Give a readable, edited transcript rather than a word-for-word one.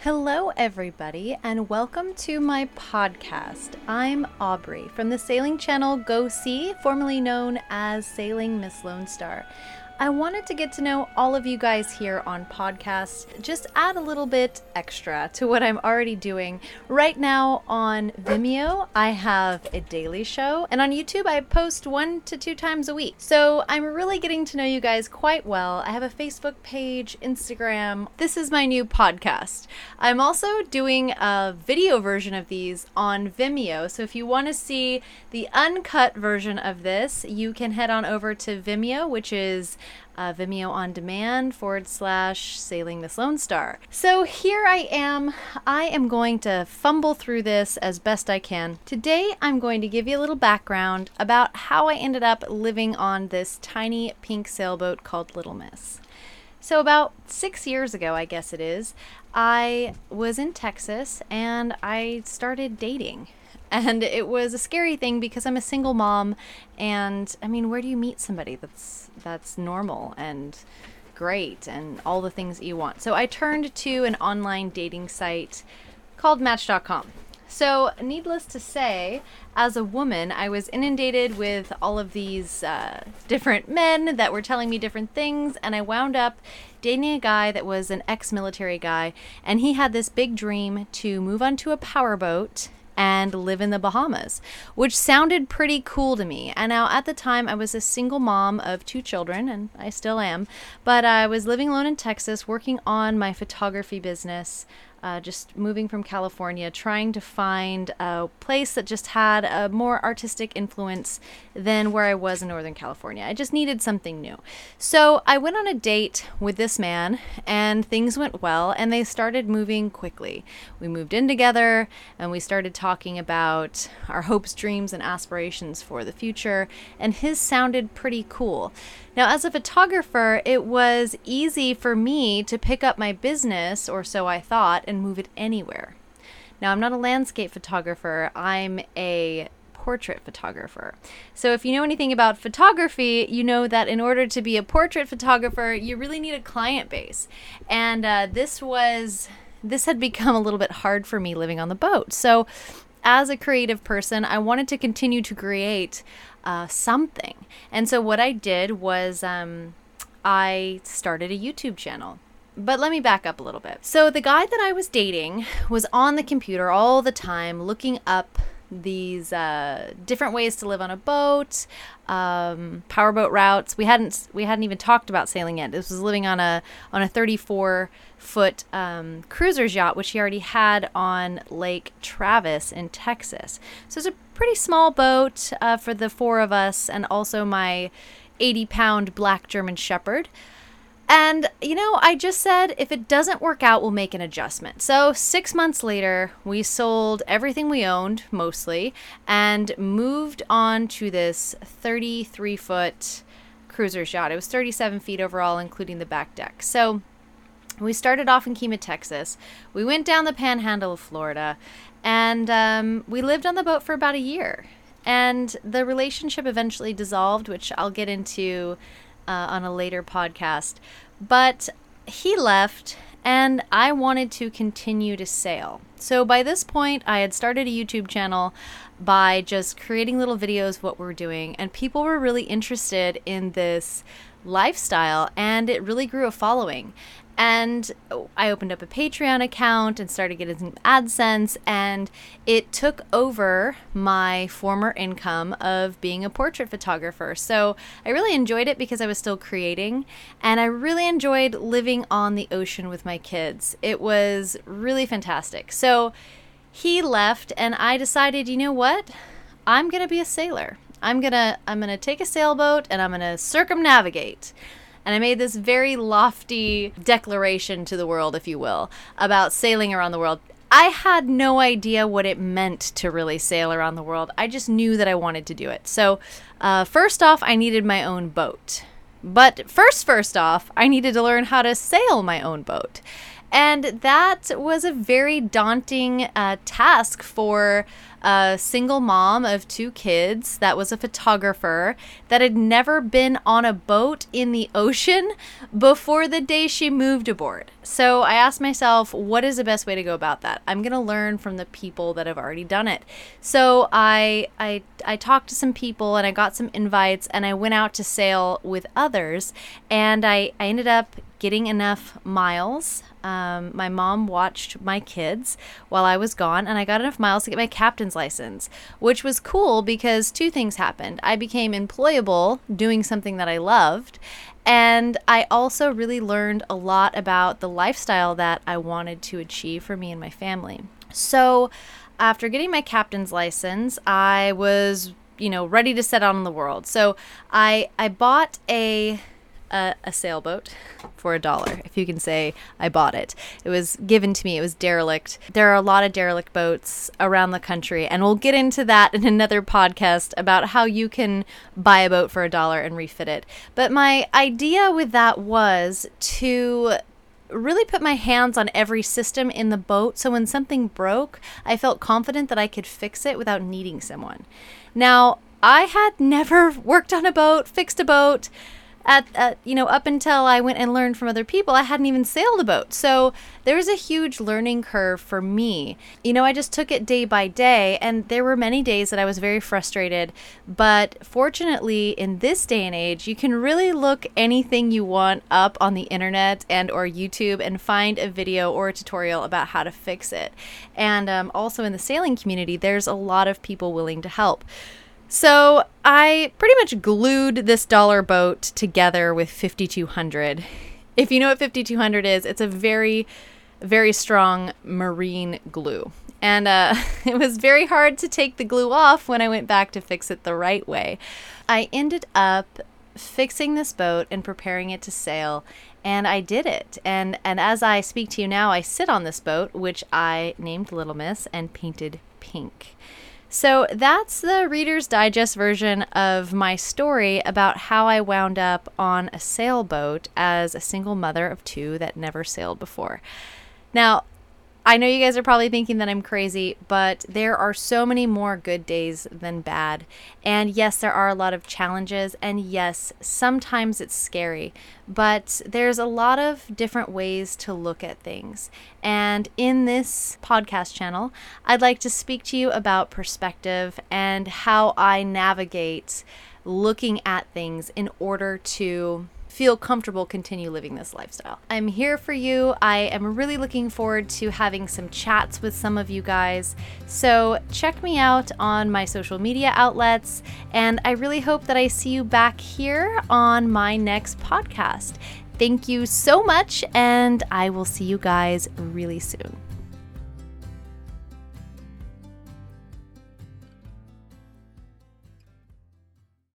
Hello, everybody, and welcome to my podcast. I'm Aubrey from the sailing channel Go Sea, formerly known as Sailing Miss Lone Star. I wanted to get to know all of you guys here on podcasts, just add a little bit extra to what I'm already doing. Right now on Vimeo, I have a daily show, and on YouTube, I post 1 to 2 times a week. So I'm really getting to know you guys quite well. I have a Facebook page, Instagram. This is my new podcast. I'm also doing a video version of these on Vimeo. So if you want to see the uncut version of this, you can head on over to Vimeo, which is Vimeo on demand / Sailing Miss Lone Star. So here I am going to fumble through this as best I can. Today I'm going to give you a little background about how I ended up living on this tiny pink sailboat called Little Miss. So about 6 years ago, I guess it is, I was in Texas and I started dating. And it was a scary thing because I'm a single mom, and I mean, where do you meet somebody that's normal and great and all the things that you want? So I turned to an online dating site called Match.com. So needless to say, as a woman, I was inundated with all of these different men that were telling me different things, and I wound up dating a guy that was an ex-military guy, and he had this big dream to move onto a powerboat and live in the Bahamas, which sounded pretty cool to me. And now at the time I was a single mom of 2 children, and I still am, but I was living alone in Texas, working on my photography business, just moving from California, trying to find a place that just had a more artistic influence than where I was in Northern California. I just needed something new. So I went on a date with this man, and things went well, and they started moving quickly. We moved in together, and we started talking about our hopes, dreams, and aspirations for the future, and his sounded pretty cool. Now, as a photographer, it was easy for me to pick up my business, or so I thought, and move it anywhere. Now, I'm not a landscape photographer. I'm a portrait photographer. So if you know anything about photography, you know that in order to be a portrait photographer, you really need a client base. And this had become a little bit hard for me living on the boat. So as a creative person, I wanted to continue to create something. And so what I did was I started a YouTube channel. But let me back up a little bit. So the guy that I was dating was on the computer all the time looking up these different ways to live on a boat, powerboat routes. We hadn't even talked about sailing yet. This was living on a 34-foot cruiser's yacht, which he already had on Lake Travis in Texas. So it's a pretty small boat for the 4 of us, and also my 80-pound black German Shepherd. And, I just said, if it doesn't work out, we'll make an adjustment. So 6 months later, we sold everything we owned, mostly, and moved on to this 33-foot cruiser's yacht. It was 37 feet overall, including the back deck. So we started off in Kima, Texas. We went down the panhandle of Florida, and we lived on the boat for about a year. And the relationship eventually dissolved, which I'll get into on a later podcast. But he left, and I wanted to continue to sail. So by this point, I had started a YouTube channel by just creating little videos of what we were doing, and people were really interested in this lifestyle, and it really grew a following. And I opened up a Patreon account and started getting some AdSense, and it took over my former income of being a portrait photographer. So I really enjoyed it because I was still creating, and I really enjoyed living on the ocean with my kids. It was really fantastic. So he left, and I decided, you know what? I'm going to be a sailor. I'm going to take a sailboat, and I'm going to circumnavigate. And I made this very lofty declaration to the world, if you will, about sailing around the world. I had no idea what it meant to really sail around the world. I just knew that I wanted to do it. So first off, I needed my own boat. But first off, I needed to learn how to sail my own boat. And that was a very daunting task for a single mom of 2 kids that was a photographer that had never been on a boat in the ocean before the day she moved aboard. So I asked myself, what is the best way to go about that? I'm going to learn from the people that have already done it. So I talked to some people and I got some invites and I went out to sail with others, and I ended up getting enough miles. My mom watched my kids while I was gone, and I got enough miles to get my captain's license, which was cool because 2 things happened. I became employable doing something that I loved, and I also really learned a lot about the lifestyle that I wanted to achieve for me and my family. So after getting my captain's license, I was, ready to set out on the world. So I bought a sailboat for $1, if you can say I bought it. It was given to me. It was derelict. There are a lot of derelict boats around the country, and we'll get into that in another podcast about how you can buy a boat for $1 and refit it. But my idea with that was to really put my hands on every system in the boat, so when something broke, I felt confident that I could fix it without needing someone. Now, I had never worked on a boat, fixed a boat. Up until I went and learned from other people, I hadn't even sailed a boat. So there was a huge learning curve for me. I just took it day by day, and there were many days that I was very frustrated. But fortunately, in this day and age, you can really look anything you want up on the internet and or YouTube and find a video or a tutorial about how to fix it. And also in the sailing community, there's a lot of people willing to help. So I pretty much glued this $1 boat together with 5200. If you know what 5200 is, it's a very, very strong marine glue. And it was very hard to take the glue off when I went back to fix it the right way. I ended up fixing this boat and preparing it to sail, and I did it. And as I speak to you now, I sit on this boat, which I named Little Miss and painted pink. So that's the Reader's Digest version of my story about how I wound up on a sailboat as a single mother of 2 that never sailed before. Now, I know you guys are probably thinking that I'm crazy, but there are so many more good days than bad. And yes, there are a lot of challenges, and yes, sometimes it's scary, but there's a lot of different ways to look at things. And in this podcast channel, I'd like to speak to you about perspective and how I navigate looking at things in order to feel comfortable continue living this lifestyle. I'm here for you. I am really looking forward to having some chats with some of you guys. So check me out on my social media outlets, and I really hope that I see you back here on my next podcast. Thank you so much, and I will see you guys really soon.